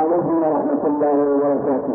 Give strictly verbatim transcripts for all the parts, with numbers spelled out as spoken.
عليكم ورحمة الله وبركاته.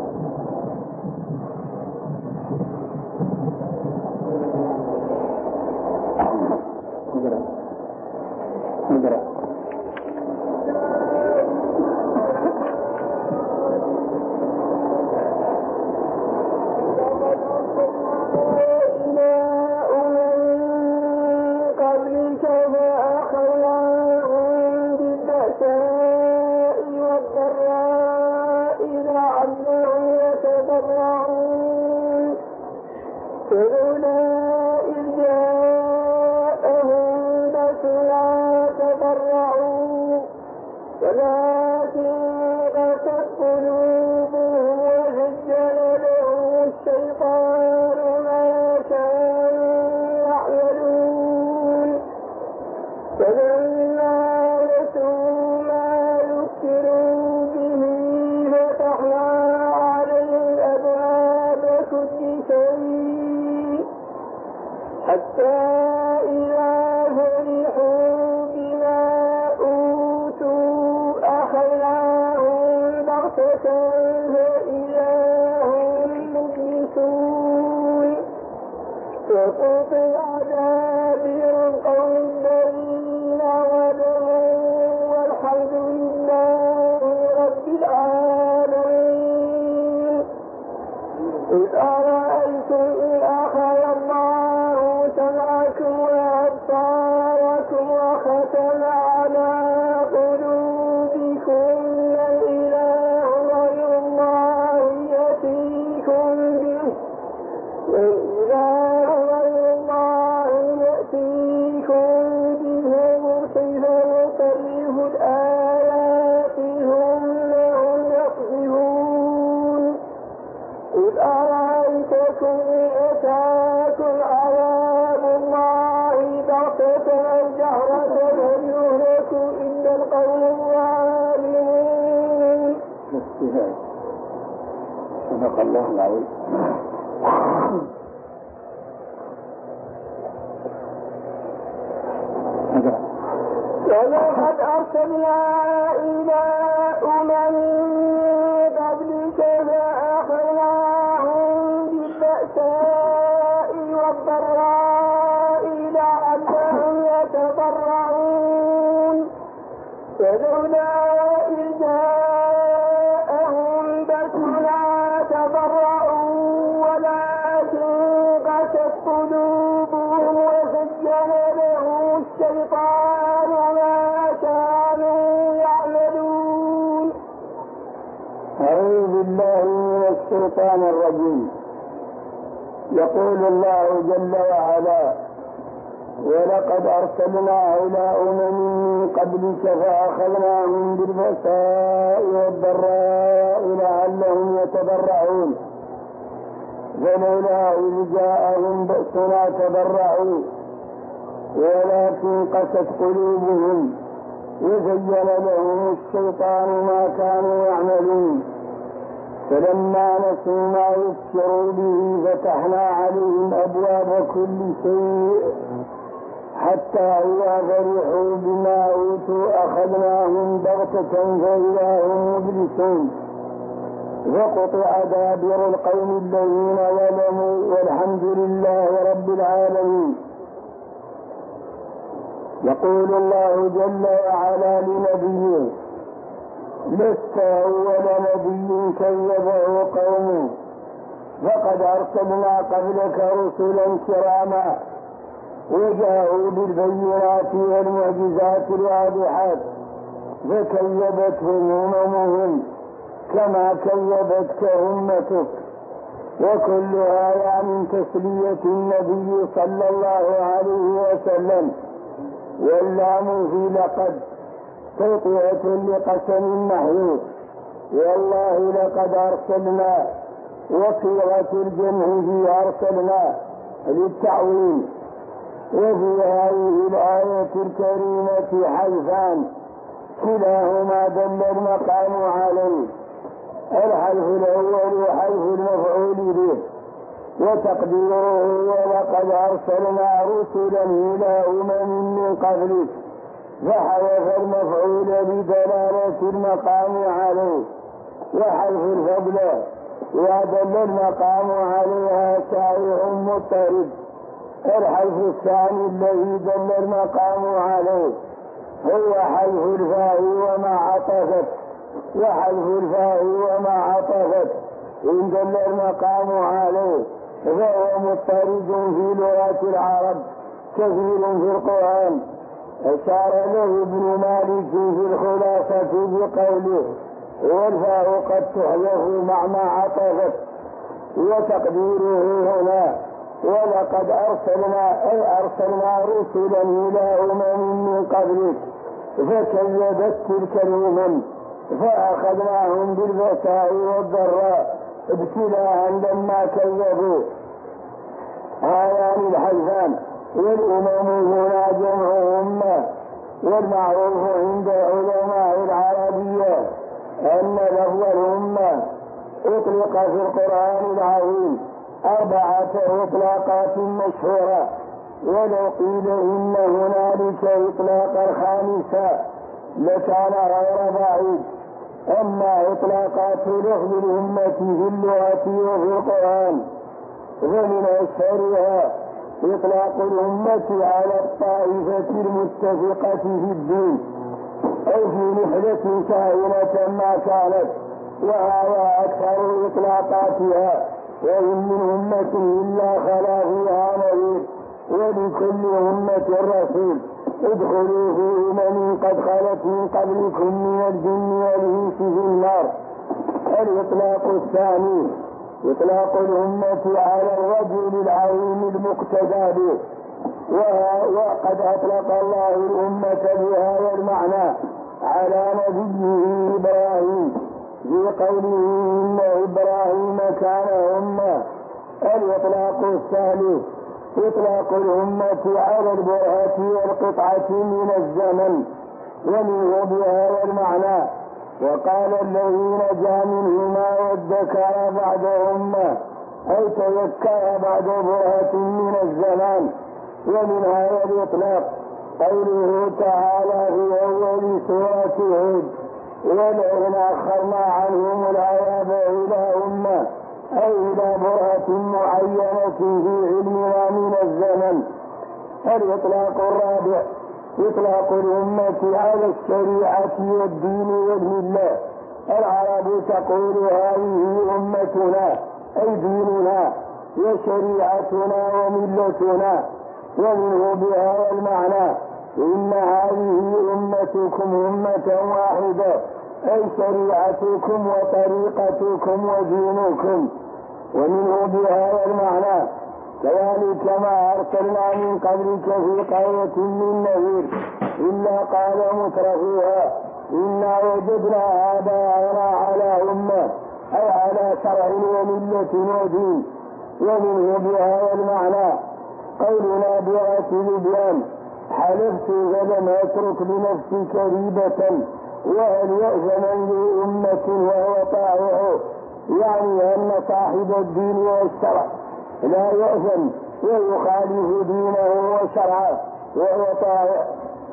صدق الله العظيم. ولقد أرسلنا إلى أمم قبلك فأخذناهم بالبأساء والضراء لعلهم يتضرعون فلولا إذ جاءهم بأسنا تضرعوا ولكن قست قلوبهم وزين لهم الشيطان ما كانوا يعملون. أعوذ بالله من الشيطان الرجيم. يقول الله جل وعلا: ولقد أرسلنا إلى أمم من قبلك فأخذناهم بالبأساء والضراء لعلهم يتضرعون فلولا إذ جاءهم بأسنا تضرعوا ولكن قست قلوبهم وزين لهم الشيطان ما كانوا يعملون فلما نسوا ما يذكروا به فتحنا عليهم أبواب كل شيء حتى إذا فرحوا بما أوتوا أخذناهم بغتة فإذا هم مبلسون وقطع دابر القوم الذين ظلموا والحمد لله رب العالمين. يقول الله جل وعلا لنبيه: لست أول نبي كذبه قومه فقد أرسلنا قبلك رسلا كراما وجاءوا بالبينات والمعجزات الواضحات فكذبتهم أممهم كما كذبتك أمتك. وكل هذا من تسلية النبي صلى الله عليه وسلم. واللام في لقد توطئة لقسم محذوف. والله لقد أرسلنا وصيغة الجمع في أرسلنا للتعويل. وفي هذه الآية الكريمة حذفان كلاهما دل المقام عليه: الحذف الأول حذف المفعول به وتقديره ولقد أرسلنا رسلا إلى أمم من قبلك فحذف المفعول بدلالة زيادة المقام عليه وحذف الفضل إذا دل المقام عليها شائع مضطرب. الحذف الثاني الذي دل المقام عليه هو حذف الفاء وما عطفت، وحذف الفاء وما عطفت إن دل المقام عليه فهو مضطرد في لغة العرب كثير في القرآن. أشار له ابن مالك في الخلاصة بقوله والفاء قد تحذف مع ما عطفت، وتقديره هنا ولقد أرسلنا أي أرسلنا رسلا إلى أمم من قبلك فكذبت تلك الأمم فأخذناهم بالبأساء والضراء ابتلاء لما كذبوا. هذان الحذفان والأمم هنا جمع أمة. والمعروف عند علماء العربية أن لفظ الأمة أطلق في القرآن العظيم أربعة إطلاقات مشهورة، ولو قيل إن هنالك إطلاقا خامسا لكان غير بعيد. أما إطلاقات لفظ الأمة في اللغة وفي القرآن فمن أشهرها إطلاق الأمة على الطائفة المتفقة في الدين أو في نحلة كائنة ما كانت، وهذا أكثر إطلاقاتها، وإن من أمة إلا خلا فيها نذير، ولكل أمة رسول ادخلوا في أمم قد خلت من قبلكم من الجن والإنس في النار. الإطلاق الثاني إطلاق الأمة على الرجل العظيم المقتدى به، وقد أطلق الله الأمة بهذا المعنى على نبيه إبراهيم في قوله إن إبراهيم كان أمة. الإطلاق الثالث إطلاق الأمة على البرهة والقطعة من الزمن، ومنه بهذا المعنى وقال الذي نجا منهما وادكر بعد أمة أي تذكر بعد برهة من الزمان. ومن هذا الإطلاق قوله تعالى في أول سورة هود ولئن أخرنا عنهم العذاب إلى أمة أي إلى برهة معينة في علمنا من الزمن. الإطلاق الرابع إطلاق الأمة على الشريعة والدين والملة. العرب تقول هذه أمتنا أي ديننا وشريعتنا وملتنا، ومنه بهذا المعنى إن هذه أمتكم أمة واحدة أي شريعتكم وطريقتكم ودينكم. ومنه بهذا المعنى كذلك ما أرسلنا من قبلك في قرية من نذير إلا قال مترفوها إنا وجدنا آباءنا على أمة أي على شرع وملة ودين. ومنه بهذا المعنى قولنا بغة الإبيان حلفت فلم أترك لنفسي كريبة وهل يأذن لي أمة وهو طائعه، يعني أن صاحب الدين والشرع لا يأذن ويخالف دينه وشرعه وهو طائع.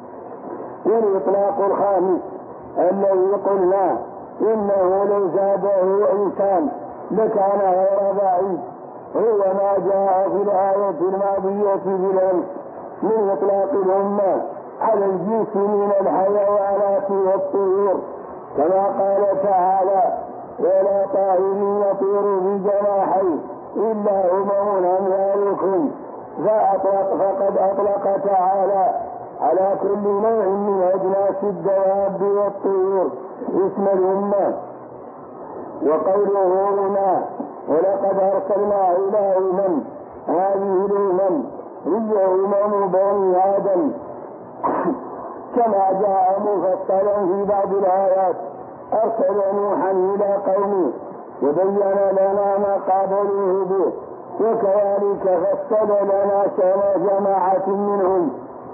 والإطلاق الخامس الذي قلنا إنه لو زاده إنسان لكان غير بعيد هو ما جاء في الآية الماضية بالأمس من إطلاق الأمة على الجنس من الحيوانات والطيور، كما قال تعالى ولا طائر يطير بجناحيه إلا أمم أمثالكم. فأطلق فقد أطلق تعالى على كل نوع من أجناس الدواب والطيور اسم الأمة. وقوله هنا ولقد أرسلنا إلى أمم هذه الأمم هي أمم بني آدم كما جاء مفصلا في بعض الآيات. أرسل نوحا إلى قومه وبين لنا ما قابلوه به، وكذلك فصل لنا شأن جماعة منهم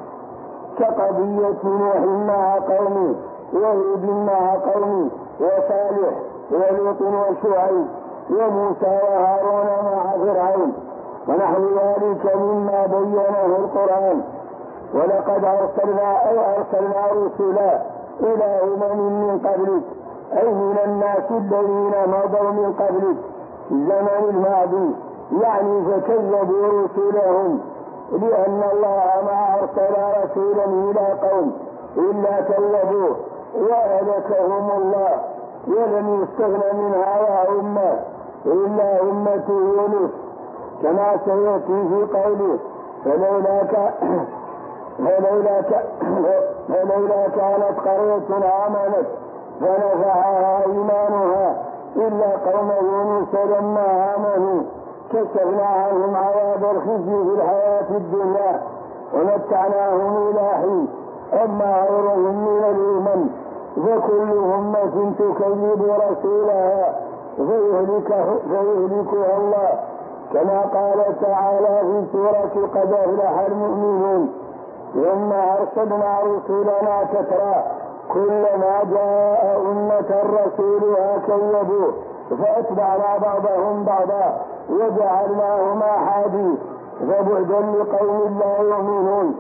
كقضية نوح مع قومه وهود مع قومه وصالح ولوط وشعيب وموسى وهارون مع فرعون ونحو ذلك مما بينه القرآن. ولقد أرسلنا أو أرسلنا رسلا إلى أمم من قبلك، أي من الناس الذين مضوا من قبلك الزمن الماضي، يعني فكذبوا رسلهم، لأن الله ما أرسل رسولا إلى قوم إلا كذبوه وأهلكهم الله، ولم يستغن من هذا أمة إلا أمة يونس، كما سيأتي في قوله فلولا ك... فلولا ك... فلولا كانت قرية آمنت فنفعها إيمانها إلا قوم يونس لما آمنوا كشفنا عنهم عذاب الخزي في الحياة الدنيا ومتعناهم إلى حين. أما غيرهم من الأمم فكل أمة تكذب رسولها فيهلكه فيهلكها الله، كما قال تعالى في سورة قد أفلح المؤمنون ثم أرسلنا رسلنا تترى كلما جاء أمة رسولها كذبوه فأتبعنا بعضهم بعضا وجعلناهم أحاديث فبعدا لقوم لا يؤمنون.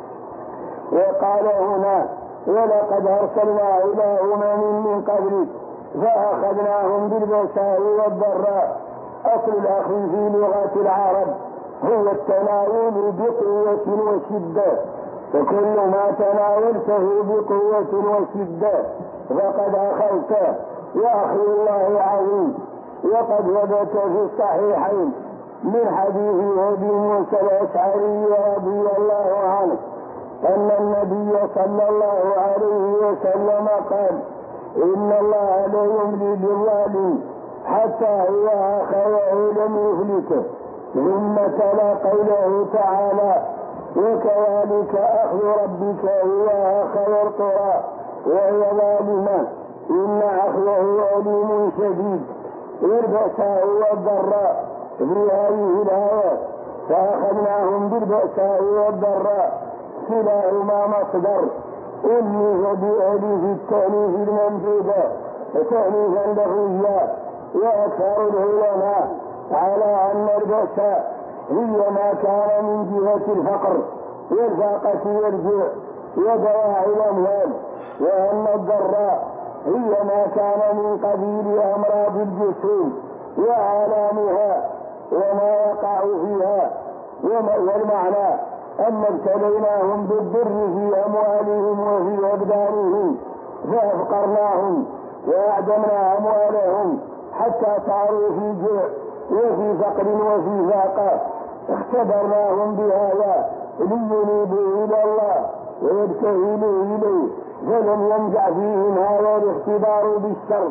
وقال هنا ولقد أرسلنا إلى أمم من قبلك فأخذناهم بالبأساء والضراء. أصل الأخذ في لغة العرب هو التناول بقوة وشدة، فكل ما تناولته بقوة وشدة فقد أخذته، وأخذ الله عظيم. وقد ثبت في الصحيحين من حديث أبي موسى الأشعري رضي الله عنه أن النبي صلى الله عليه وسلم قال إن الله لا يملي بالظالم حتى إذا أخذه لم يهلكه، ثم تلا قوله تعالى وكذلك أخذ ربك إذا أخذ القرى وهي ظالمة إن أخذه أليم شديد. والبأساء والضراء في هذه الآية فأخذناهم بالبأساء والضراء كلاهما مصدر ألف بألف التأليف الممدودة تأليفا لفظيا. وأكثر العلماء على أن البأساء هي ما كان من جهة الفقر والفاقة والجوع ودواعي الأموال، وأن الضراء هي ما كان من قبيل أمراض الجسوم وآلامها وما يقع فيها. والمعنى أن ابتليناهم بالضر في أموالهم وفي أبدانهم فأفقرناهم وأعدمنا أموالهم حتى صاروا في جوع وفي فقر وفي فاقة. اختبرناهم بهذا لينيبوا إلى الله ويبتهلوا إليه، فلم ينجح فيهم هذا الاختبار بالشر.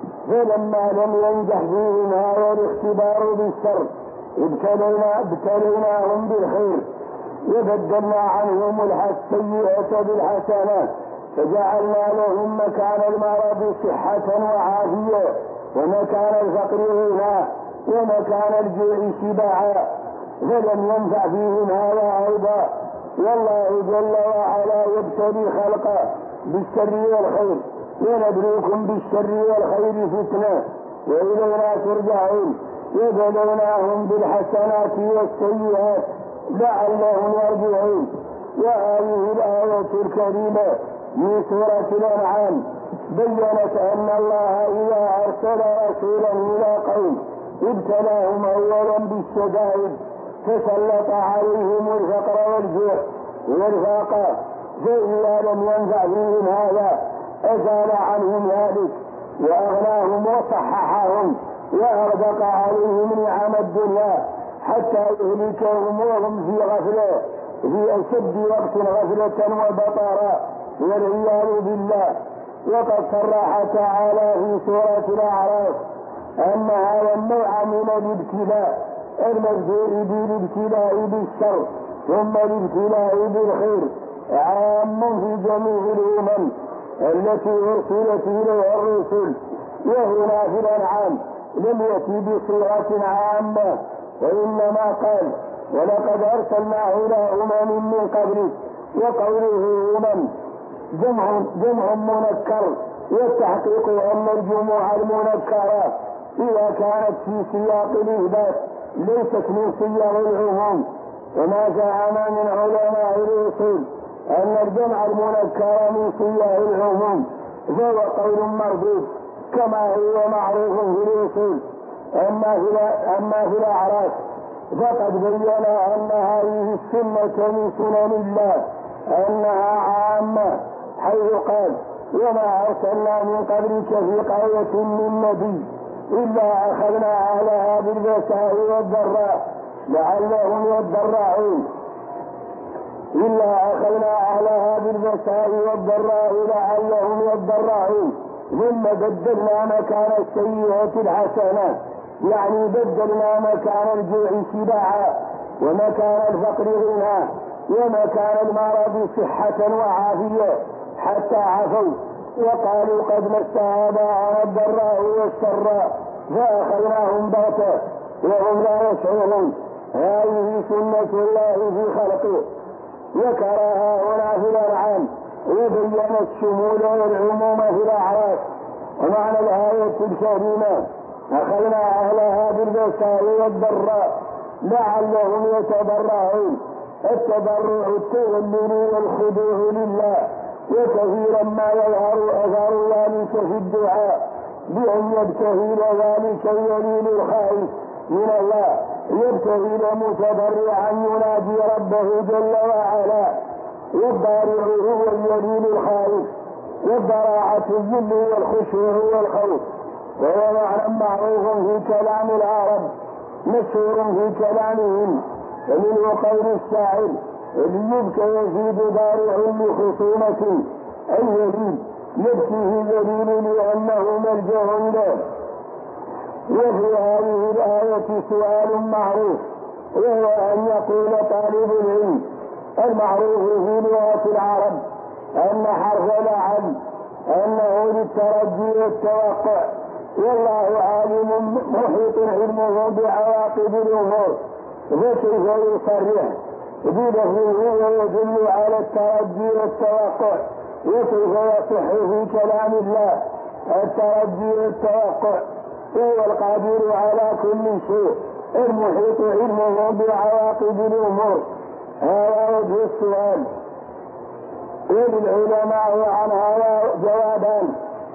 فلما لم ينجح فيهم هذا الاختبار بالشر ابتلينا ابتليناهم بالخير وبدلنا عنهم السيئة بالحسنات فجعلنا لهم مكان المرض صحة وعافية ومكان الفقر غنى ومكان الجوع شباعا. فلم ينفع فيهم هذا أيضا، والله جل وعلا يبتلي خلقه بالشر والخير ونبلوكم بالشر والخير فتنة وإلينا ترجعون. وبلوناهم بالحسنات والسيئات لعلهم يرجعون. وهذه الآية الكريمة من سورة الأنعام بيّنت أن الله إذا أرسل رسولا إلى قوم ابتلاهم أولا بالشدائد فسلط عليهم الفقر والجوع والفاقة، فإذا لم ينفع فيهم هذا أزال عنهم ذلك وأغناهم وصححهم وأرزق عليهم نعم الدنيا حتى يهلكهم وهم في غفلة في أشد وقت غفلة وبطرا والعياذ بالله. وقد صرح تعالى في سورة الأعراف أن هذا النوع من الابتلاء المبدوء بالابتلاء بالشر ثم الابتلاء بالخير عام في جميع الأمم التي أرسلت إليها الرسل. وهنا في الأنعام لم يأتي بصورة عامة، وإنما قال ولقد أرسلنا إلى أمم من قبلك. وقوله أمم جمع, جمع منكر، والتحقيق أن الجموع المنكرة إذا كانت في سياق الإثبات ليست من صيغ العموم. وما زعم من علماء الأصول أن الجمع المنكر من صيغ العموم فهو قول مردود كما هو معروف في الأصول. أما في أما في الأعراف فقد بين أن هذه السنة من سنن الله أنها عامة، حيث قال: وما أرسلنا من قبلك في قرية من نبي إلا أخذنا أهلها بالبأساء والضراء لعلهم يضرعون إلا أخذنا أهلها بالبأساء والضراء لعلهم يضرعون ثم بدلنا مكان السيئة الحسنة، يعني بدلنا مكان الجوع شباعا ومكان الفقر غنى ومكان المرض صحة وعافية حتى عفوا وقالوا قد مس آباءنا الضراء والسراء فأخذناهم بغتة وهم لا يشعرون. هذه سنة الله في خلقه. ذكرها هنا في الأنعام وبين الشمول والعموم في الأعراف. ومعنى الآية الكريمة: أخذنا أهلها بالبأساء والضراء لعلهم يتضرعون. التضرع التذلل والخضوع لله، وكثيرا ما يظهر أثر ذلك في الدعاء بأن يبتهل ذلك اليمين الخائف من الله، يبتهل متضرعا ينادي ربه جل وعلا. والضارع هو اليمين الخائف، والضراعة الذل والخشوع والخوف، وهو معنى معروف في كلام العرب مشهور في كلامهم. ومنه قول الشاعر: ليبكى يزيد ضارع لخصومة اليمين يبكيه ذليل لأنه ملجأ له. وفي هذه الآية سؤال معروف، وهو أن يقول طالب العلم: المعروف في لغة العرب أن حرف لعل أنه للترجي والتوقع، والله عالم محيط علمه بعواقب الأمور، فكيف يصرح بلفظه ويدل على الترجي والتوقع؟ وكيف يصح في كلام الله الترجي والتوقع؟ هو القادر على كل شيء المحيط علمه بعواقب الأمور. هذا وجه السؤال. وللعلماء عن هذا جوابان: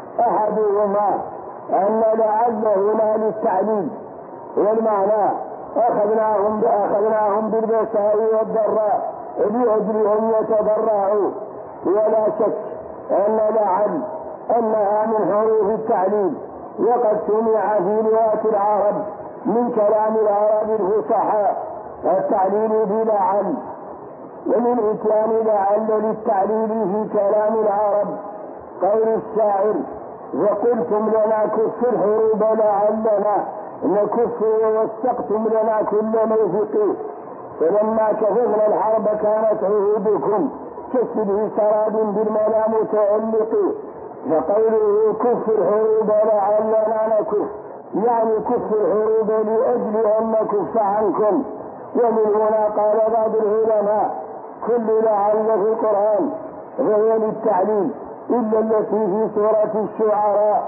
أحدهما أن لعل هنا للتعليل، والمعنى أخذناهم بأخذناهم بالبأساء والضراء لأجل أن يتضرعوا. ولا شك أن لعل أنها من حروف التعليل، وقد سمع في لغة العرب من كلام العرب الفصحاء التعليل بلعل. ومن إتيان لعل للتعليل في كلام العرب قول الشاعر: وقلتم لنا كف الحروب لعلنا نكف ووثقتم لنا كل موثق، فلما كففنا الحرب كانت عهودكم كشبه سراب بالملا متعلق. فقوله كف الحروب لعلنا نكف يعني كف الحروب لأجل أن نكف عنكم. ومن هنا قال بعض العلماء: كل لعل في القرآن فهي للتعليل إلا التي في سورة الشعراء: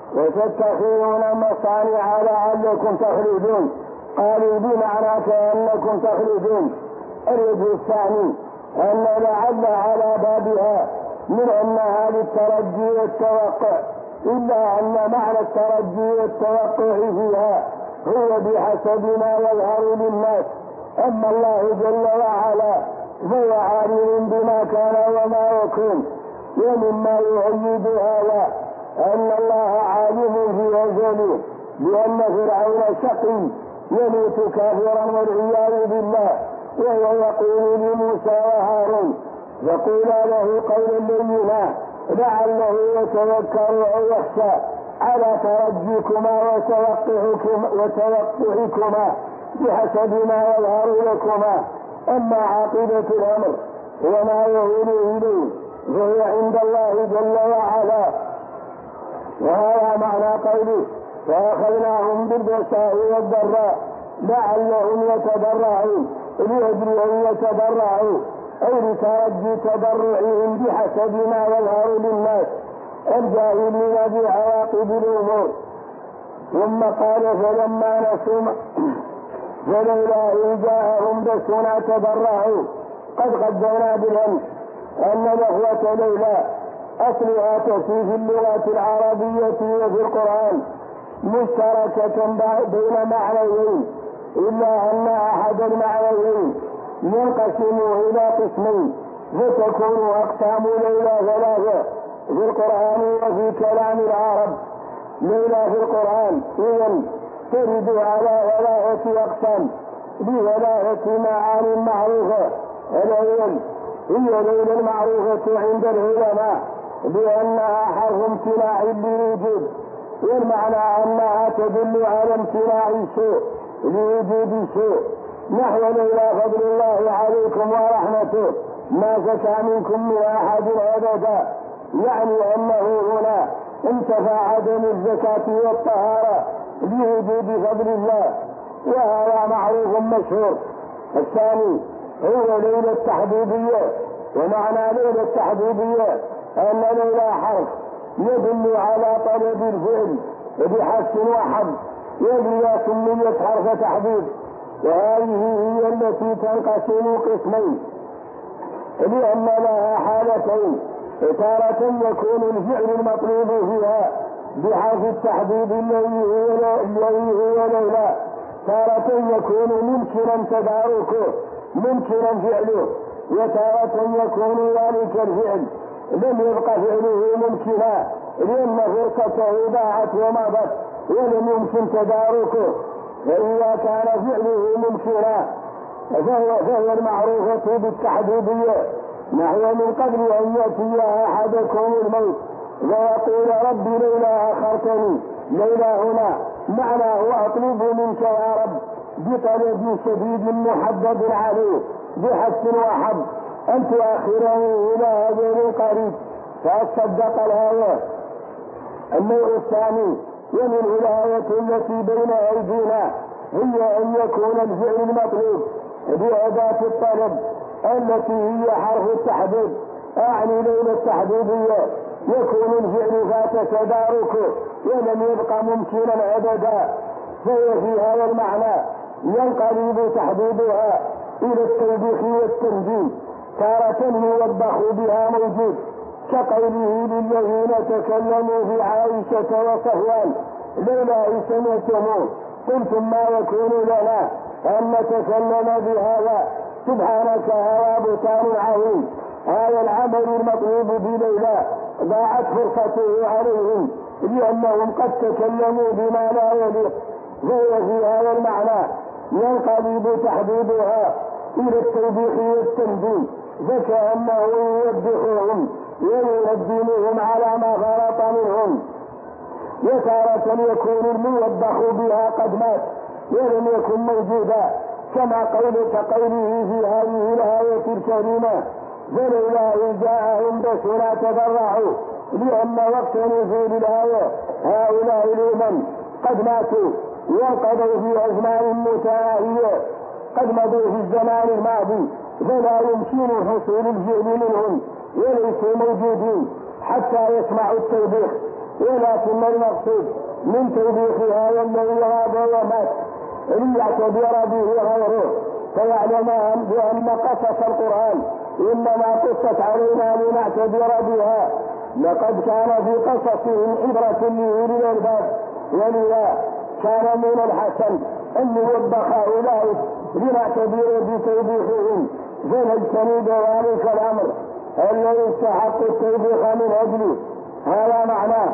وتتخذون مصانع لعلكم تخلدون. قالوا بمعنى كأنكم تخلدون. الوجه الثاني أن لعل على بابها من أنها للترجي والتوقع، إلا أن معنى الترجي والتوقع فيها هو بحسب ما يظهر للناس. أما الله جل وعلا فهو عالم بما كان وما يكون. ومما يؤيد هذا أن الله عالم في أزله بأن فرعون شقي يموت كافرا والعياذ بالله، وهو يقول لموسى وهارون: يقولا له قولا لينا لعله يتذكر أو يخشى على ترجيكما وتوقعكما, وتوقعكما بحسب ما يظهر لكما. أما عاقبة الأمر وما يهول إليه فهي عند الله جل وعلا. وهذا معنى قوله: فأخذناهم بالبأساء والضراء لعلهم يتضرعون، لأجل أن يتضرعوا أو لترجي تضرعهم بحسب ما يظهر للناس الجاهلين بعواقب الأمور. ثم قال: فلما نسوا فلولا إن جاءهم بأسنا تضرعوا. قد قدمنا بالأمس أن لفظة ليلى أصلها تأتي في اللغة العربية وفي القرآن مشتركة بين معنيين، إلا أن أحد المعنيين ينقسم إلى قسمين، فتكون أقسام ليلى ثلاثة في القرآن وفي كلام العرب. ليلى في القرآن إذن ترد على ثلاثة أقسام بثلاثة معاني معروفة. الأول هي ليلى المعروفة عند العلماء بأنها حرف امتناع للوجود، والمعنى أنها تدل على امتناع الشيء لوجود شيء، نحو ليلى فضل الله عليكم ورحمته ما زكى منكم من أحد أبدا، يعني أنه هنا انتفى عدم الزكاة والطهارة لوجود فضل الله، وهذا معروف مشهور. الثاني هو ليلى التحديدية، ومعنى ليلى التحديدية أن ليلى حرف يدل على طلب الفعل بحث وحد، ولذا سميت حرف تحديد. وهذه هي التي تنقسم قسمين لأن لها حالتين، تارة يكون الفعل المطلوب فيها بحرف التحديد الذي هو ليلى، تارة يكون ممكنا تداركه ممكنا فعله، وتارة يكون ذلك الفعل لم يبقى فعله ممكنا لأن فرصته ضاعت ومضت ولم يمكن تداركه. فإذا كان فعله ممكنا فهو, فهو المعروفة بالتحديدية، نحو من قبل أن يأتي أحدكم الموت ويقول رب لولا أخرتني. لولا هنا معناه أطلب منك يا رب بطلب شديد محدد عليه بحث وحب أن تؤخرني إلى أجل قريب. فأصدق الآية. النوع الثاني ومن الآية التي بين أيدينا هي أن يكون الفعل المطلوب بأداة الطلب التي هي حرف التحديد، أعني ليلى التحديدية يكون الفعل فات تداركه ولم يبقى ممكنا أبدا، فهي في هذا المعنى ينقلب تحديدها إلى التوبيخ والتنجيم، تارة يوبخ بها موجود كقوله للذين تكلموا في عائشة وصفوان لولا إن سمعتموه قلتم ما يكون لنا أن نتكلم بهذا سبحانك هذا بهتان عظيم. هذا العمل المطلوب بليلى ضاعت فرصته عليهم لأنهم قد تكلموا بما لا يليق، فهي في هذا المعنى ينقلب تحديدها إلى التوبيخ والتنبيه، فكأنه يوبخهم ويندمهم على ما فرط منهم. وتارة يكون الموبخ بها قد مات ولم يكن موجودا، كما قول كقوله في هذه الآية الكريمة فلولا إذ جاءهم بأسنا تضرعوا، لأن وقت نزول الآية هؤلاء الأمم قد ماتوا وانقضوا في أزمان متناهية قد مضوا في الزمان الماضي، فلا يمكن حصول الفعل منهم وليسوا موجودين حتى يسمعوا التوبيخ. ولكن المقصود من توبيخ هذا الذي غاب ومات ليعتبر به غيره، فيعلم بأن قصص القرآن إنما قصت علينا لنعتبر بها، لقد كان في قصصهم عبرة لأولي الألباب، ولذا كان من الحسن أن يوبخ هؤلاء لنعتبر بتوبيخهم فنجتنب ذلك الأمر الذي يستحق التوبيخ من أجله. هذا معناه.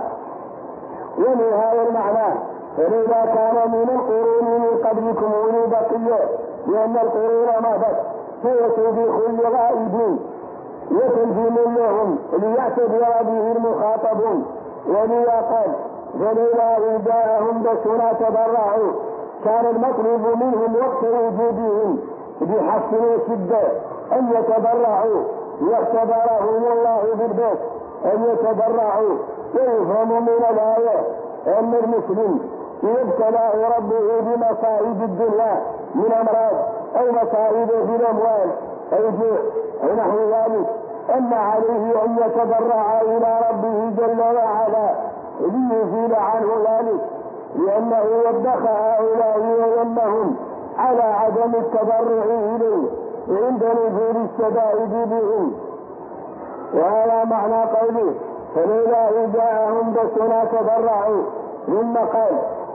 ومن هذا المعنى فلذا كان من القرون من قبلكم أولي بقية، لأن القرون مضت فهو توبيخ لغائبين وتنزيل لهم ليعتبر به المخاطبون. ولذا قال فلولا إذ جاءهم بأسنا تضرعوا، كان المطلوب منهم وقت وجودهم بحث وشدة أن يتضرعوا، واختبرهم الله بالبيت أن يتضرعوا. ويفهم من الآية أن المسلم إذا ابتلاه ربه بمصائب الدنيا من أمراض أو مصائب في الأموال أو جوع أو نحو ذلك أن عليه أن يتضرع إلى ربه جل وعلا ليزيل عنه ذلك، لأنه وبخ هؤلاء وذمهم على عدم التضرع إليه عند نزول الشدائد بهم. وهذا معنى قوله فلولا إذ جاءهم بأسنا تضرعوا، ثم قال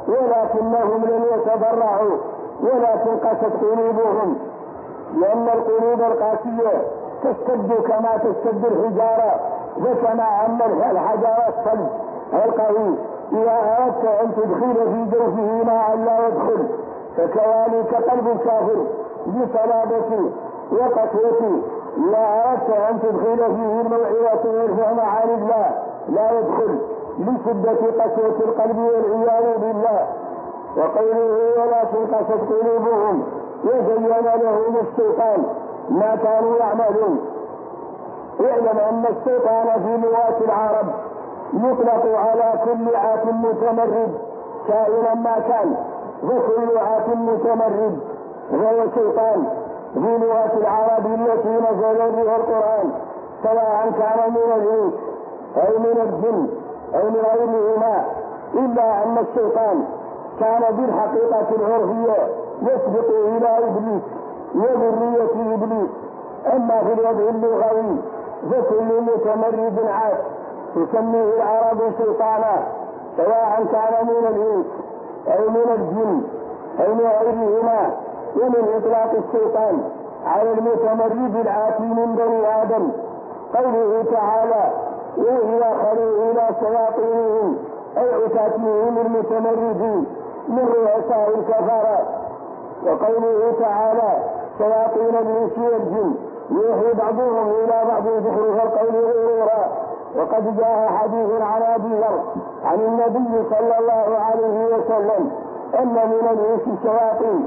ولكنهم لم يتضرعوا ولكن قست قلوبهم، لأن القلوب القاسية تشتد كما تشتد الحجارة، وكما أن الحجر الصلب القوي إذا أردت أن تدخل في جوفه ماء لا يدخل، فكذلك قلب الكافر بصلابته وقسوته إذا أردت أن تدخل فيه الموعظة ويرفع معاني الله لا يدخل لشدة قسوة القلب والعياذ بالله. وقوله ولكن قست قلوبهم وزين لهم الشيطان ما كانوا يعملون. اعلم أن الشيطان في لغات العرب يطلق على كل عات متمرد كائنا ما كان، وكل عات متمرد هو شيطان في لغة العرب التي نزل بها القرآن، سواء كان من الإنس أو من الجن أو من غيرهما، إلا أن الشيطان كان بالحقيقة العرفية يسبق إلى إبليس وذرية إبليس. أما في الوضع اللغوي فكل متمرد عاد تسميه العرب شيطانا، سواء كان من الإنس أو من الجن أو من غيرهما. ومن إطلاق الشيطان على المتمرد العاتي من بني آدم قوله تعالى وإذا خلوا إلى شياطينهم أي عتاتهم المتمردين من رؤساء الكفرة. وقوله تعالى شياطين الإنس والجن يوحي بعضهم إلى بعض زخرف القول غرورا. وقد جاء حديث عن أبي ذر عن النبي صلى الله عليه وسلم أن من الإنس شياطين،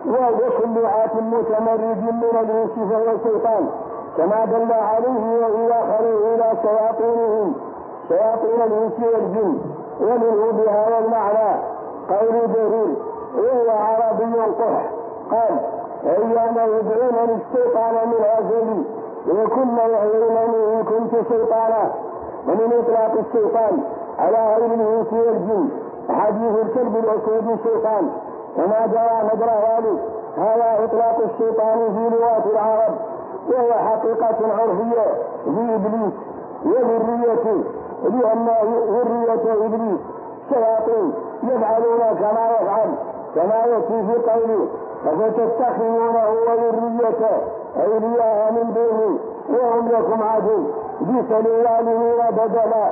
وكل عات متمرد من الإنس فهو شيطان، كما دل عليه وإذا خلوا إلى شياطينهم شياطين الإنس والجن. ومنه بهذا المعنى قول جرير وهو عربي قح قال أيام يدعونني الشيطان من أجلي وكنا يعلمني إن كنت شيطانا. ومن إطلاق الشيطان على غير الإنس والجن حديث الكلب الأسود شيطان، وما جرى مجرى ذلك هذا إطلاق الشيطان في لغات العرب، وهو حقيقة عرفية في إبليس وذريته، لأن ذرية إبليس شياطين يفعلون كما يفعل، كما يأتي في قوله فستتخذونه وذريته أولياء من دونه وهم لكم عدو بئس للظالمين بدلا.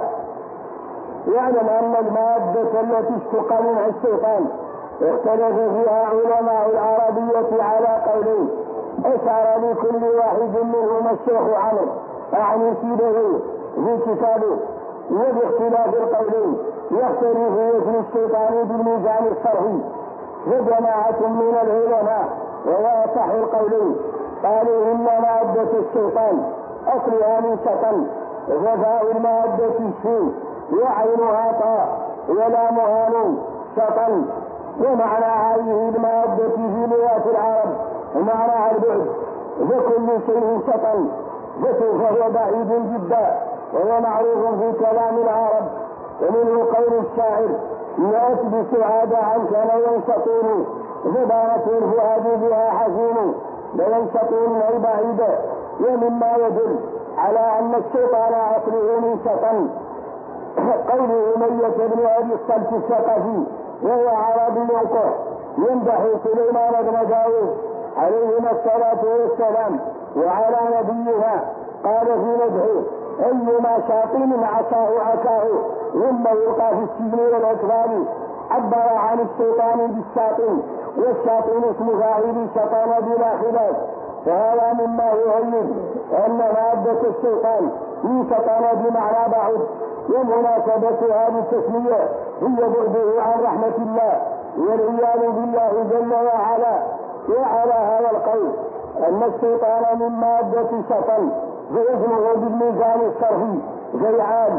يعلم أن المادة التي اشتق منها الشيطان اختلف فيها علماء العربية على قولين، أشعر لكل واحد منهما الشيخ عمرو أعني سيده في كتابه. وباختلاف القولين يختلف اسم الشيطان بالميزان الصرفي. وجماعة من العلماء وهو أصح القولين قالوا إن مادة الشيطان أصلها من شطن، وفاء المادة الشين وعينها طاء ولامها نون شطن. ومعنى هذه المادة في لغات العرب ومعنى البعد، وكل شيء شطن فهو بعيد جدا، وهو معروف في كلام العرب. ومنه قول الشاعر إن أثبت عاد عنك لينشطون فبانت الفؤاد بها حزين لينشطون أي بعيدة. ومما يدل على أن الشيطان عقله من شطن قول أمية بن أبي الصلت الثقفي وهو عربي قح يمدح سليمان بن داود عليهما الصلاة والسلام وعلى نبيها، قال في مدحه أيما شاطين عصاه عكاه ثم يلقى في السجن والأكفال. عبر عن الشيطان بالشاطين، والشاطين اسم فاعل شطان بلا خلاف. فهذا مما يؤيد أن مادة الشيطان من شطان بمعنى بعد، ومناسبة هذه التسمية هي بعده عن رحمة الله والعياذ بالله جل وعلا. وعلى هذا القول أن الشيطان من مادة شطن فيزنه بالميزان الصرفي جيعان.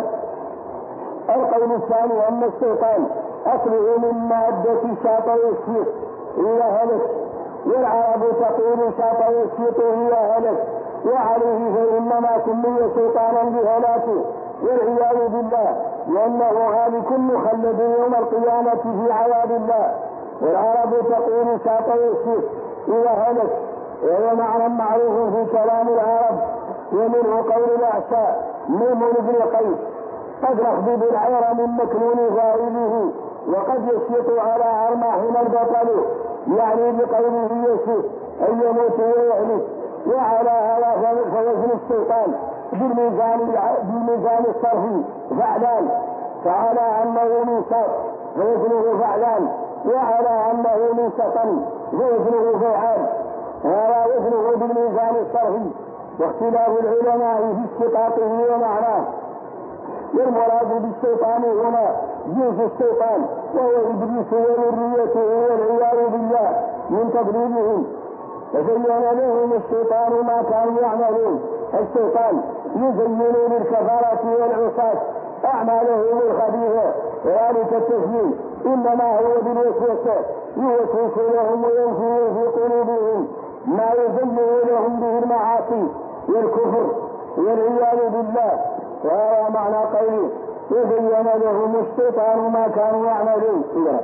القول الثاني أن الشيطان أصله من مادة شاطئ الشيط هي هلك، والعرب تقول شاطئ الشيط هي هلك، وعليه فإنما سمي شيطانا بهلاكه والعياذ بالله، لأنه هالك مخلد يوم القيامة في عذاب الله. والعرب تقول شاطئ الشيط هي هلك، وهو معنى معروف في كلام العرب ومنه قول الأعشى ميمون بن قيس قد نخضب العير من مكنون غائبه وقد يشيط على أرماحنا البطل، يعني بقوله يشيط أن يموت ويهلك. وعلى هذا فوزن الشيطان بالميزان بالميزان الصرفي فعلان، فعلى أنه ميساق فوزنه فعلان، وعلى أنه ميسقا فوزنه فعال، هذا وزنه بالميزان الصرفي. واختلاف العلماء في اشتقاقه ومعناه. والمراد بالشيطان هنا جنس الشيطان وهو إبليس وذريته والعياذ بالله من تضليلهم. فزين لهم الشيطان ما كانوا يعملون. الشيطان يزين للكفرة والعصاة أعمالهم الخبيثة، وذلك التزيين إنما هو بالوسوسة، يوسوس لهم وينفي في قلوبهم ما يزين لهم به المعاصي والكفر والعياذ بالله. وهذا معنى قوله وزين لهم الشيطان ما كانوا يعملون.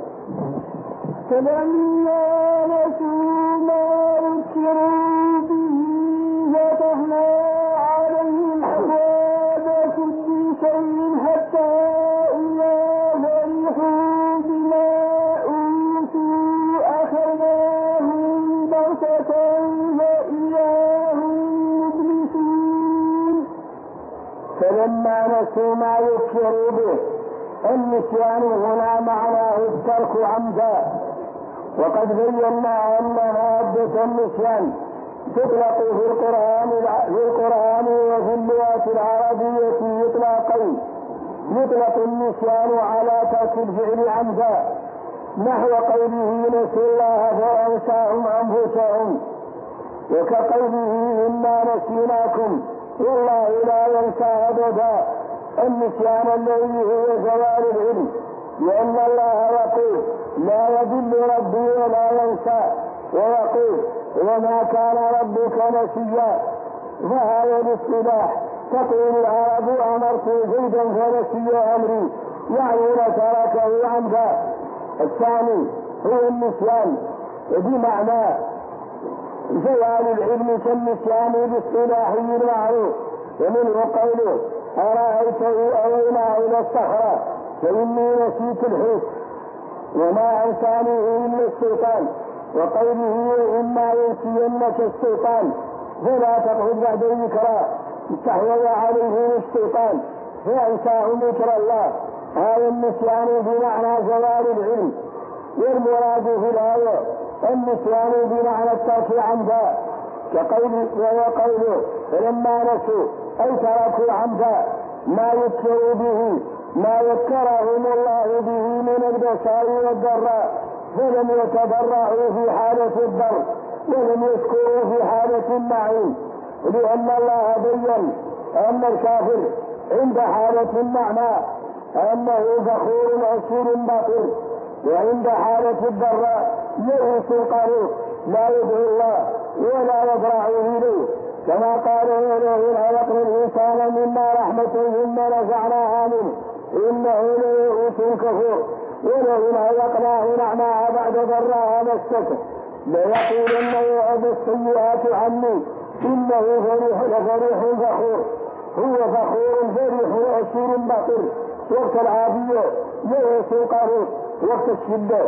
فلما نسوا ما ذكروا به فتحنا عليهم أبواب كل شيء حتى إذا فرحوا بما أوتوا أخذناهم بغتة فإذا هم مبلسون. فلما نسوا ما ذكروا به، النسيان هنا معناه الترك عمدا، وقد بينا أن مادة النسيان تطلق في القرآن في القرآن وفي اللغة العربية إطلاقين. يطلق النسيان على ترك الفعل عمدا نحو قوله نسوا الله فأنساهم أنفسهم، وكقوله إنا نسيناكم والله لا ينسى أبدا. النسيان الذي هو زوال العلم، لأن الله يقول لا يضل ربي ولا ينسى، ويقول وما كان ربك نسيا. فهذا الاصطلاح تقول العرب أمرت زيدا فنسي أمري، يعني تركه عمدا. الثاني هو النسيان بمعنى زوال العلم كالنسيان باصطلاحه المعروف. ومنه قوله أرأيته أوينا إلى الصخرة فإني نسيت الحوت وما أنسانيه إلا الشيطان. وقوله إما ينسينك الشيطان فلا تقعد بعد ذكرى، استحوذ عليهم الشيطان فأنساهم ذكر الله. هذا النسيان بمعنى زوال العلم. والمراد في الآية النسيان بمعنى الترك عمدا، كقوله وهو قوله فلما نسوا أي تركوا عمدا ما يذكروا به ما ذكرهم الله به من البشر والضراء، فلم يتضرعوا في حالة الضر ولم يذكروا في حالة النعيم، لأن الله بين أن الكافر عند حالة النعماء أنه فخور عسير باطل، وعند حالة الضراء يئس القنوط لا يدعو الله ولا يضرع إليه، كما قال ولئن خلقنا الإنسان مما رحمة ثم نزعناها منه إنه ليئوس كفور، ولئن خلقناه نعماء بعد ضراء مسته ليقولن يعد السيئات عني إنه فرح لفرح فخور. هو فخور فرح عسير باطل وقت العافية، يئس القنوط وقت الشدة.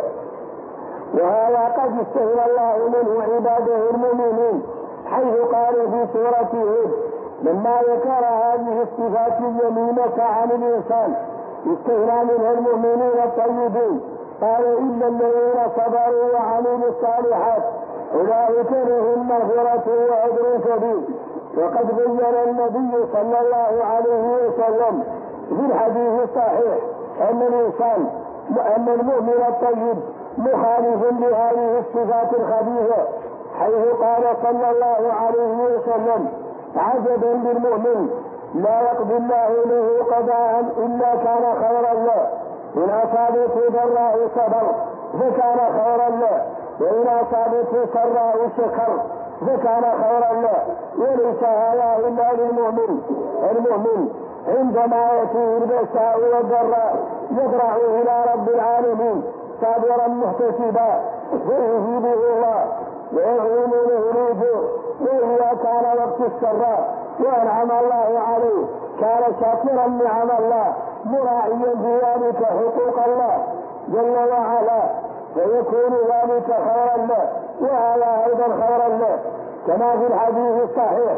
وهذا قد استهل الله منه عباده المؤمنين، حيث قال في سورة هود لما ذكر هذه الصفات اليمينة عن الإنسان استهل منها المؤمنين الطيبين، قال إلا الذين صبروا وعملوا الصالحات أولئك لهم مغفرة وأجر كبير. وقد بين النبي صلى الله عليه وسلم في الحديث الصحيح أن الإنسان أن المؤمن الطيب مخالف لهذه الصفات الخبيثة، حيث قال صلى الله عليه وسلم عجبا للمؤمن لا يقضي الله له قضاء إلا كان خيرا له، إن أصابته ضراء صبر فكان خيرا له، وإن أصابته سراء شكر فكان خيرا له. وليس هذا إلا للمؤمن. المؤمن عندما يأتيه البأساء والضراء يضرع إلى رب العالمين صابرا محتسبا فيجيبه الله ويعين له الوجوه، وإذا كان وقت السراء وأنعم الله عليه كان شاكرا نعم الله مراعيا في ذلك حقوق الله جل وعلا، فيكون ذلك خيرا له وهذا أيضا خيرا له، كما في الحديث الصحيح.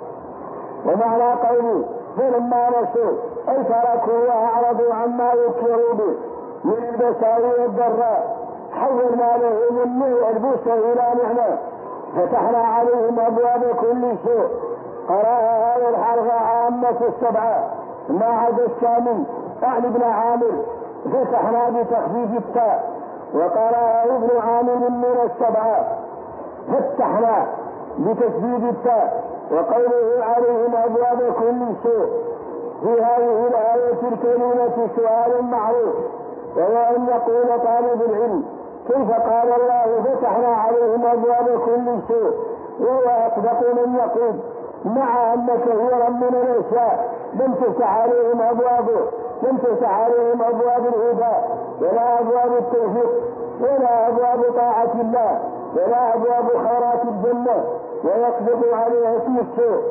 ومعنى قوله فلما نسوا أي تركوا وأعرضوا عما ذكروا به من البساء والضراء حولنا لهم النوع البؤس إلى نعمة، فتحنا عليهم أبواب كل شيء. قرأ هذا الحرف عامة السبعة ما عدا الشامي عن ابن عامر فتحنا بتخفيف التاء، وقرأ ابن عامر من السبعة فتحنا بتشديد التاء. وقوله عليهم أبواب كل شيء في هذه الآية الكريمة سؤال معروف، وهو أن يقول طالب العلم كيف قال الله فتحنا عليهم أبواب كل شيء، وهو أصدق من يقول مع أن كثيرا من الأشياء لم تفتح عليهم أبوابه، لم تفتح عليهم أبواب الهدى ولا أبواب التوفيق ولا أبواب طاعة الله ولا أبواب خيرات الجنة، ويصدق عليها في الشيء.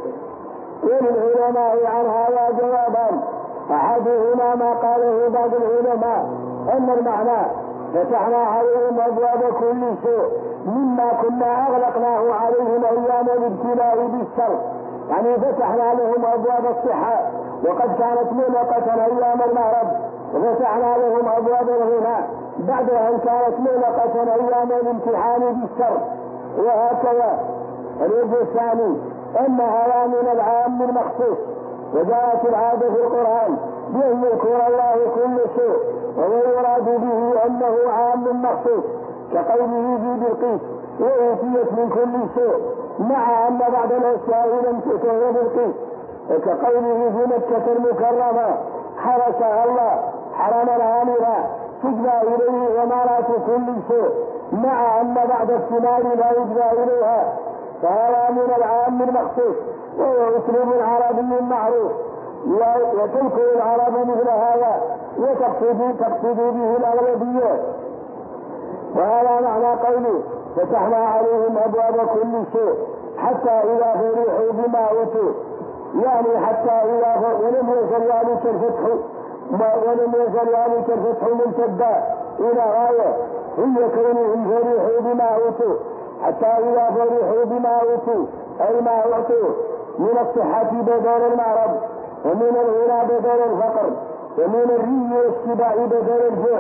وللعلماء عن هذا جوابان، أحدهما ما قاله بعض العلماء أن المعنى فتحنا عليهم أبواب كل شيء مما كنا أغلقناه عليهم أيام الابتلاء بالشر، يعني فتحنا لهم أبواب الصحة وقد كانت مغلقة أيام المرض، وفتحنا لهم أبواب الغنى بعد أن كانت مغلقة أيام الامتحان بالشر، وهكذا. الوجه الثاني أن هذا من العام المخصوص، وجاءت العادة في القرآن بأن يذكر الله كل شيء ويراد به أنه عام مخصوص، كقوله في بلقيس وأوتيت من كل شيء، مع أن بعض الأشياء لم تؤتى بلقيس، وكقوله في مكة المكرمة حرسها الله حرما آمنا تجبى إليه ومرات كل شيء، مع أن بعد الثمار لا يجبى إليها، فهذا من العام المخصوص، وهو أسلوب عربي معروف وتذكر العرب مثل هذا وتقصد تقصد به الأغلبية. وهذا معنى قوله فتحنا عليهم أبواب كل شيء حتى إذا فرحوا بما أوتوا، يعني حتى إذا ولم يزل ذلك الفتح ولم يزل ذلك الفتح ممتدا إلى غاية هي كونهم فرحوا بما أوتوا، حتى إذا فرحوا بما أوتوا أي ما أعطوا من الصحة بدل المرض، ومن الغنى بدل الفقر، ومن الري والشبع بدل الجوع،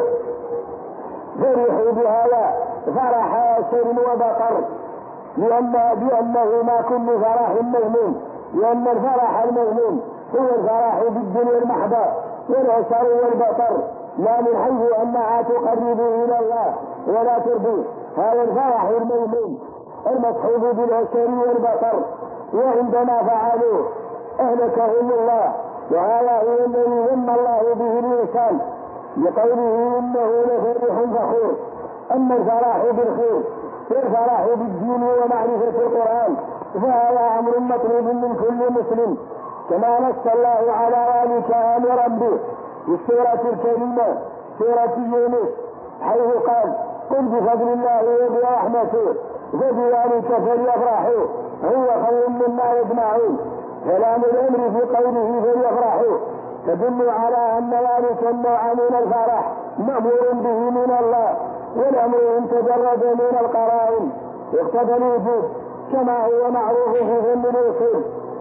فرحوا بهذا فرح سر وبقر، لأن بأنه ما كل فرح مذموم، لأن الفرح المذموم هو الفرح بالدنيا المحضة والعسر والبطر، لا من حيث أنها تقرب إلى الله ولا ترضي، هذا الفرح المذموم المصحوب بالعسر والبطر. وعندما فعلوا أهلكهم الله، وهذا هو الذي ذم الله به الإنسان بقوله إنه لفرح فخور. أما الفرح بالخير والفرح بالدين ومعرفة القرآن فهذا أمر مطلوب من كل مسلم، كما نص الله على ذلك آمرا به في السورة الكريمة سورة يونس، حيث قال قل بفضل الله وبرحمته فبذلك فليفرحوا هو خير مما يجمعون. كلام الأمر في قوله فليفرحوا تدل على أن ذلك النوع من الفرح مأمور به من الله، والأمر إن تجرد من القرائن يقتضى الوجوب كما هو معروف في فن الأصول.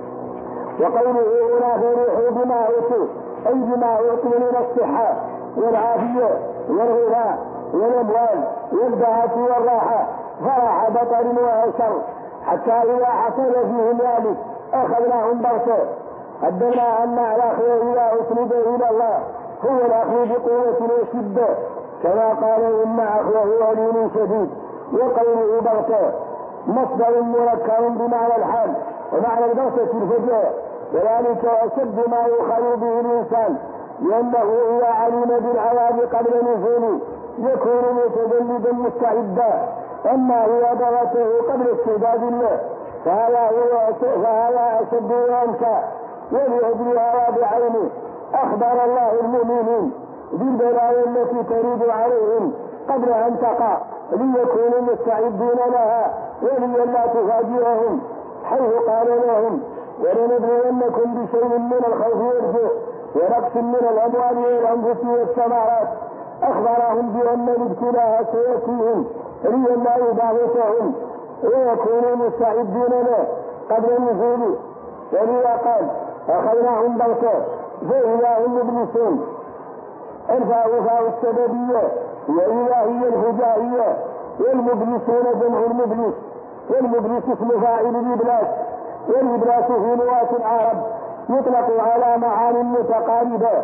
وقوله هنا فرحوا بما أوتوا أي بما أوتوا من الصحة والعافية والغنى والأموال والبهة والراحة فرح بطر وعسر، حتى إذا حصل فيهم ذلك أخذناهم بغتة. قدرنا أن الأخذ إذا أسند إلى الله هو الأخذ بقوة وشدة، كما قال إن أخذه أليم شديد. وقوله بغتة مصدر مركب بمعنى الحال ومعنى البغتة الفجأة، وذلك أشد ما يخل به الإنسان، لأنه إذا علم بالعذاب قبل نزوله يكون متجلدا مستعدا، أما إذا بغته قبل استعداد الله فهذا فهذا أشد وأنكى. ولأجل هذا بعينه أخبر الله المؤمنين بالبلاء التي تريد عليهم قبل أن تقع ليكونوا مستعدين لها ولئلا تفاجئهم، حيث قال لهم ولنبلونكم بشيء من الخوف والجوع ونقص من الأموال والأنفس والثمرات. أخبرهم بأن الابتلاء سيأتيهم لئلا يبعثهم ويكونوا مستعدين له قبل نزوله. ولذا قال أخذناهم بغتة فإذا هم مبلسون. الفاء فاء السببية وإذا هي الفجائية، والمبلسون جمع المبلس، والمبلس اسم فاعل الإبلاس، والإبلاس في لغات العرب يطلق على معاني متقاربة.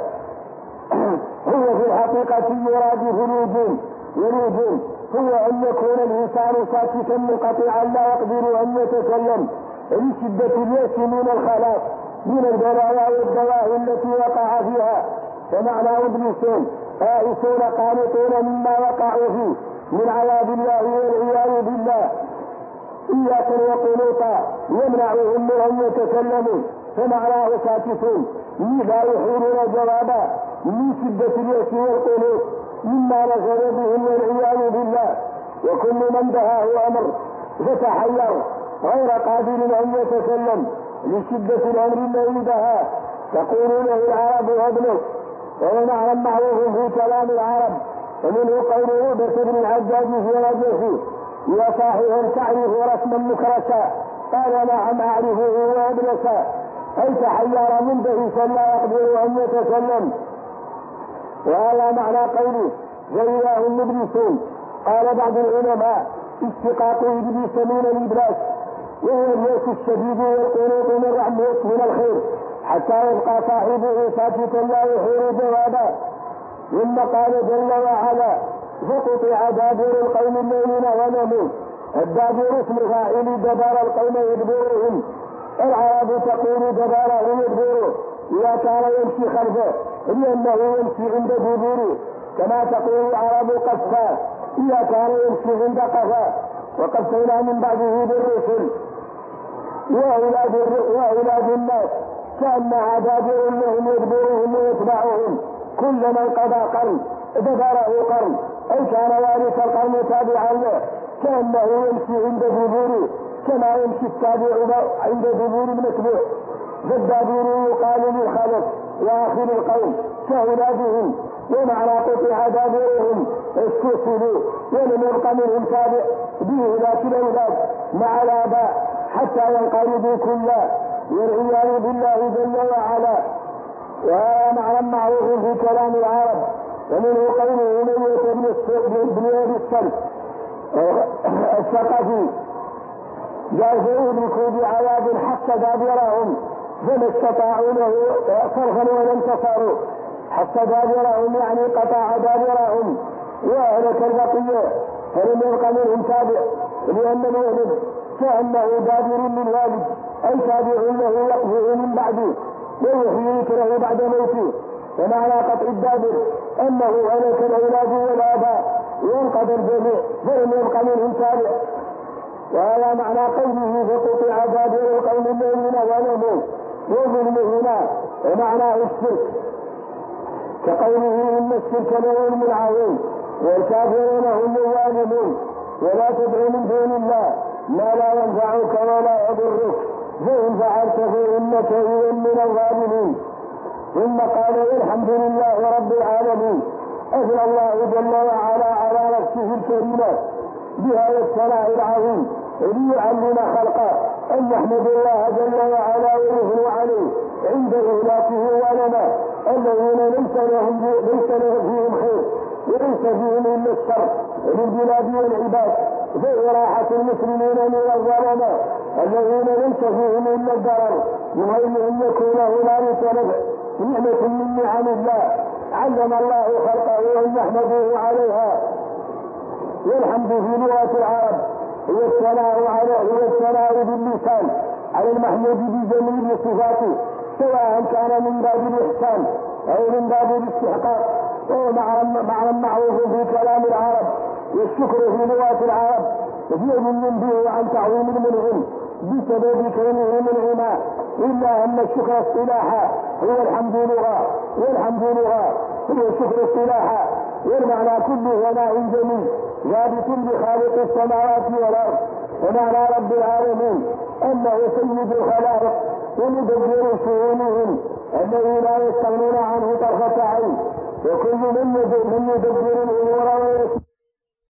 هو في الحقيقة يراد في الوجود، والوجود هو أن يكون الإنسان ساكتا منقطعا لا يقدر أن يتكلم لشدة اليأس من الخلاص من البلايا والدواء التي وقع فيها. فمعنى مبلسون خائفون قانطون مما وقعوا فيه من عذاب الله والعياذ بالله، إياكا وقنوطا يمنعهم من أن يتكلموا. فمعناه ساكتون لا يحيلون جوابا من شدة اليأس والقنوط مما نزل بهم والعياذ بالله. وكل من دهاه أمر فتحير غير قادر أن يتكلم لشدة الأمر الذي دهاه تقول له العرب وابنه. ومعنى معروف في كلام العرب، ومنه قوله بس بن الحجاج في وجهه يا صاحب تعرف رسما مكرسا، قال نعم أعرفه وأبلسا، أي تحير منبهسا لا يقدر أن يتكلم. وهذا معنى قوله فإذا هم مبلسون. قال بعض العلماء اشتقاق إبليس من الإبلاس، وهو اليأس الشديد والقنوط من رحمة من الخير حتى يبقى صاحبه ساكتا لا يحير جوابا. ثم قال جل وعلا فقطع دابر القوم الذين ظلموا. الدابر اسم فاعل دبر القوم يدبرهم. العرب تقول دبره يدبره إذا كان يمشي خلفه لأنه يمشي عند دبره، كما تقول العرب قفا إذا كان يمشي عند قفا. وقفينا من بعده بالرسل وأولاد, وأولاد الناس كأنها دابر لهم يدبرهم ويتبعهم كل من قضى قرن دبره قرن، أي كان ذلك القرن تابعا له كأنه يمشي عند دبره كما يمشي التابع عند دبور المتبوع. فالدابر يقال للخلف وآخر القوم كأولادهم. ومعنى قطع دابرهم استرسلوا ولم يبق منهم تابع بإهلاك الأولاد مع الآباء حتى ينقرضوا كلا والعياذ بالله جل وعلا. وهذا معنى معروف في كلام العرب. ومنه قوله أمية بن أبي الصلت الثقفي قال فأهلكوا بعذاب حتى دابرهم فما استطاعوا له صرفا ولا انتصروا. حتى دابرهم يعني قطع دابرهم وأهلك البقية فلم يبق منهم تابع، لأن الولد كأنه دابر للوالد أي تابع له يقضيه من بعده ويحيي ذكره بعد موته. ومعنى قطع الدابر أنه هلك الأولاد والآباء وانقضى الجميع فلم يبق منهم تابع. وهذا معنى قوله فقطع دابر القوم الذين ظلموا. وظلم هنا ومعناه الشرك، كقوله إن الشرك لظلم عظيم والكافرون هم الظالمون. ولا تدع من دون الله ما لا ينفعك ولا يضرك فإن فعلت فإنك إذا من الظالمين. ثم قال والحمد لله رب العالمين. أثنى الله جل وعلا على نفسه الكريمة بهذا الثناء العظيم ليعلم خلقه أن يحمد الله جل وعلا ويثنوا عليه عند إهلاكه ولنا الذين ليس لهم ليس لهم فيهم خير وليس فيهم إلا الشر للبلاد والعباد، فإراحة المسلمين من الظلمة الذين ليس فيهم إلا الضرر من غير أن يكون هنالك نفع نعمة من نعم الله علم الله خلقه أن يحمدوه عليها. والحمد في لغة العرب هو الثناء على هو الثناء باللسان على المحمود بجميع صفاته سواء كان من باب الإحسان أو من باب الاستحقاق. وهو معنى معروف في كلام العرب. والشكر في لغة العرب فيه من به عن تعظيم المنعم بسبب كونه منعما، إلا أن الشكر اصطلاحا هو الحمد لغة والحمد لغة هو الشكر اصطلاحا. والمعنى كله ثناء جميل ثابت بخالق السماوات والأرض. ومعنى رب العالمين أنه سيد الخلائق ومدبر شؤونهم الذي لا يستغنون عنه طرفة عين. وكل من يدبر